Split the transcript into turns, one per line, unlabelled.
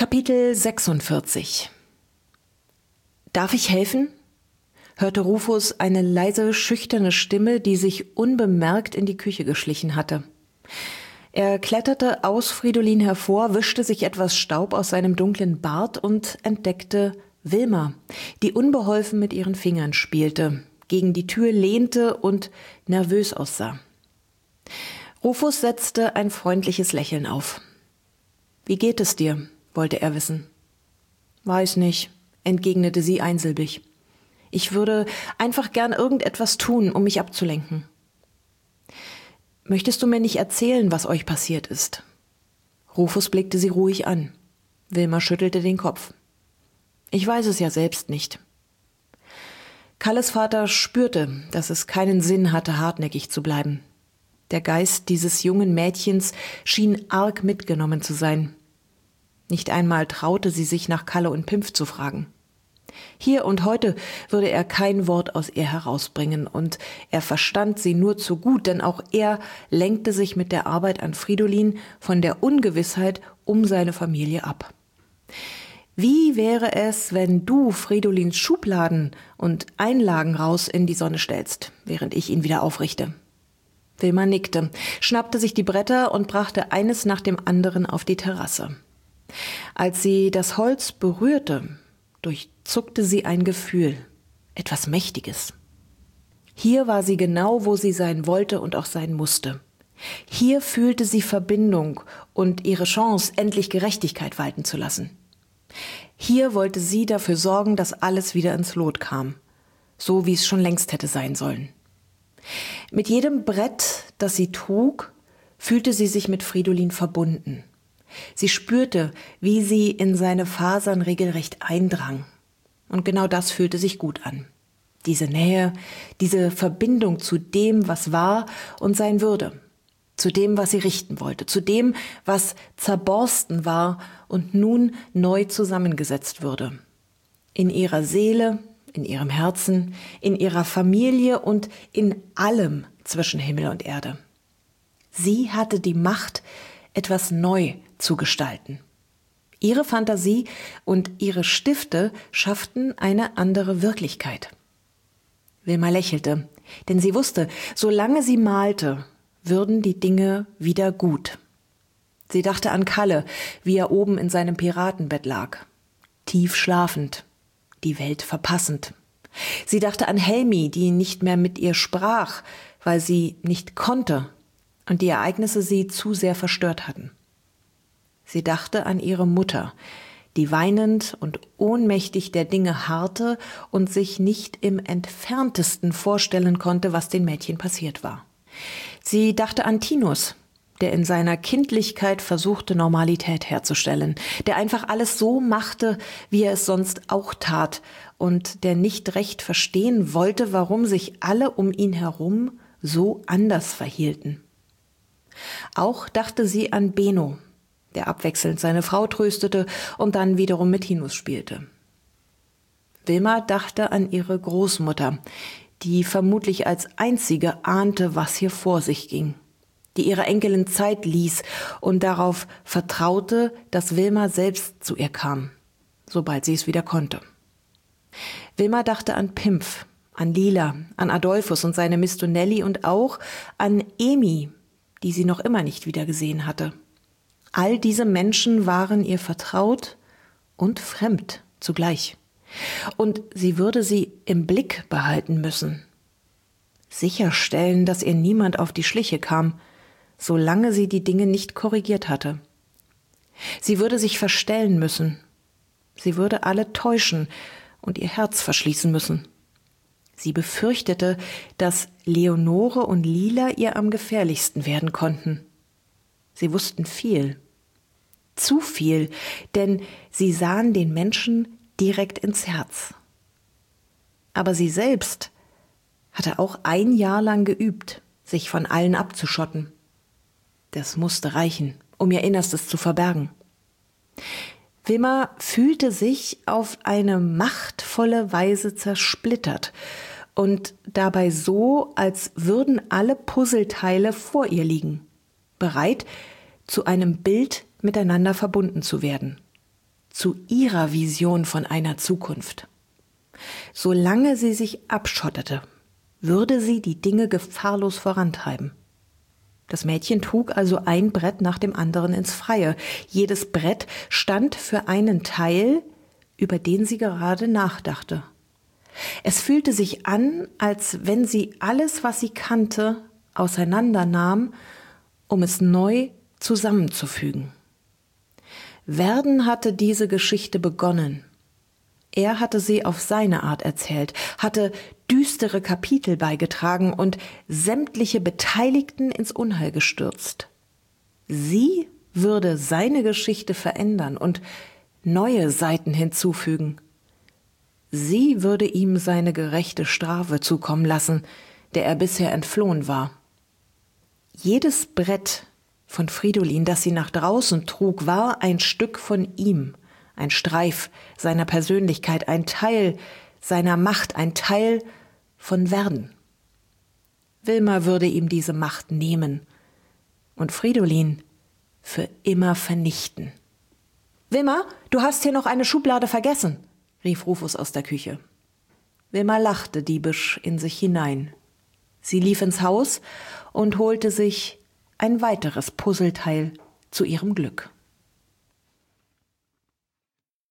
Kapitel 46. »Darf ich helfen?« hörte Rufus eine leise, schüchterne Stimme, die sich unbemerkt in die Küche geschlichen hatte. Er kletterte aus Fridolin hervor, wischte sich etwas Staub aus seinem dunklen Bart und entdeckte Wilma, die unbeholfen mit ihren Fingern spielte, gegen die Tür lehnte und nervös aussah. Rufus setzte ein freundliches Lächeln auf. »Wie geht es dir?« wollte er wissen. »Weiß nicht«, entgegnete sie einsilbig. »Ich würde einfach gern irgendetwas tun, um mich abzulenken.« »Möchtest du mir nicht erzählen, was euch passiert ist?« Rufus blickte sie ruhig an. Wilma schüttelte den Kopf. »Ich weiß es ja selbst nicht.« Kalles Vater spürte, dass es keinen Sinn hatte, hartnäckig zu bleiben. Der Geist dieses jungen Mädchens schien arg mitgenommen zu sein. Nicht einmal traute sie sich, nach Kalle und Pimpf zu fragen. Hier und heute würde er kein Wort aus ihr herausbringen, und er verstand sie nur zu gut, denn auch er lenkte sich mit der Arbeit an Fridolin von der Ungewissheit um seine Familie ab. »Wie wäre es, wenn du Fridolins Schubladen und Einlagen raus in die Sonne stellst, während ich ihn wieder aufrichte?« Wilma nickte, schnappte sich die Bretter und brachte eines nach dem anderen auf die Terrasse. Als sie das Holz berührte, durchzuckte sie ein Gefühl, etwas Mächtiges. Hier war sie genau, wo sie sein wollte und auch sein musste. Hier fühlte sie Verbindung und ihre Chance, endlich Gerechtigkeit walten zu lassen. Hier wollte sie dafür sorgen, dass alles wieder ins Lot kam, so wie es schon längst hätte sein sollen. Mit jedem Brett, das sie trug, fühlte sie sich mit Fridolin verbunden. Sie spürte, wie sie in seine Fasern regelrecht eindrang. Und genau das fühlte sich gut an. Diese Nähe, diese Verbindung zu dem, was war und sein würde. Zu dem, was sie richten wollte. Zu dem, was zerborsten war und nun neu zusammengesetzt würde. In ihrer Seele, in ihrem Herzen, in ihrer Familie und in allem zwischen Himmel und Erde. Sie hatte die Macht, etwas neu zu gestalten. Ihre Fantasie und ihre Stifte schafften eine andere Wirklichkeit. Wilma lächelte, denn sie wusste, solange sie malte, würden die Dinge wieder gut. Sie dachte an Kalle, wie er oben in seinem Piratenbett lag, tief schlafend, die Welt verpassend. Sie dachte an Helmi, die nicht mehr mit ihr sprach, weil sie nicht konnte und die Ereignisse sie zu sehr verstört hatten. Sie dachte an ihre Mutter, die weinend und ohnmächtig der Dinge harrte und sich nicht im Entferntesten vorstellen konnte, was den Mädchen passiert war. Sie dachte an Tinus, der in seiner Kindlichkeit versuchte, Normalität herzustellen, der einfach alles so machte, wie er es sonst auch tat und der nicht recht verstehen wollte, warum sich alle um ihn herum so anders verhielten. Auch dachte sie an Beno, der abwechselnd seine Frau tröstete und dann wiederum mit Tinus spielte. Wilma dachte an ihre Großmutter, die vermutlich als einzige ahnte, was hier vor sich ging, die ihrer Enkelin Zeit ließ und darauf vertraute, dass Wilma selbst zu ihr kam, sobald sie es wieder konnte. Wilma dachte an Pimpf, an Lila, an Adolphus und seine Mistonelli und auch an Emi, die sie noch immer nicht wieder gesehen hatte. All diese Menschen waren ihr vertraut und fremd zugleich. Und sie würde sie im Blick behalten müssen. Sicherstellen, dass ihr niemand auf die Schliche kam, solange sie die Dinge nicht korrigiert hatte. Sie würde sich verstellen müssen. Sie würde alle täuschen und ihr Herz verschließen müssen. Sie befürchtete, dass Leonore und Lila ihr am gefährlichsten werden konnten. Sie wussten viel. Zu viel, denn sie sahen den Menschen direkt ins Herz. Aber sie selbst hatte auch 1 Jahr lang geübt, sich von allen abzuschotten. Das musste reichen, um ihr Innerstes zu verbergen. Wilma fühlte sich auf eine machtvolle Weise zersplittert und dabei so, als würden alle Puzzleteile vor ihr liegen, bereit, zu einem Bild miteinander verbunden zu werden. zu ihrer Vision von einer Zukunft. Solange sie sich abschottete, würde sie die Dinge gefahrlos vorantreiben. Das Mädchen trug also ein Brett nach dem anderen ins Freie. Jedes Brett stand für einen Teil, über den sie gerade nachdachte. Es fühlte sich an, als wenn sie alles, was sie kannte, auseinandernahm, um es neu zusammenzufügen. Werden hatte diese Geschichte begonnen. Er hatte sie auf seine Art erzählt, hatte düstere Kapitel beigetragen und sämtliche Beteiligten ins Unheil gestürzt. Sie würde seine Geschichte verändern und neue Seiten hinzufügen. Sie würde ihm seine gerechte Strafe zukommen lassen, der er bisher entflohen war. Jedes Brett von Fridolin, das sie nach draußen trug, war ein Stück von ihm, ein Streif seiner Persönlichkeit, ein Teil seiner Macht, ein Teil von Werden. Wilma würde ihm diese Macht nehmen und Fridolin für immer vernichten. »Wilma, du hast hier noch eine Schublade vergessen«, rief Rufus aus der Küche. Wilma lachte diebisch in sich hinein. Sie lief ins Haus und holte sich ein weiteres Puzzleteil zu ihrem Glück.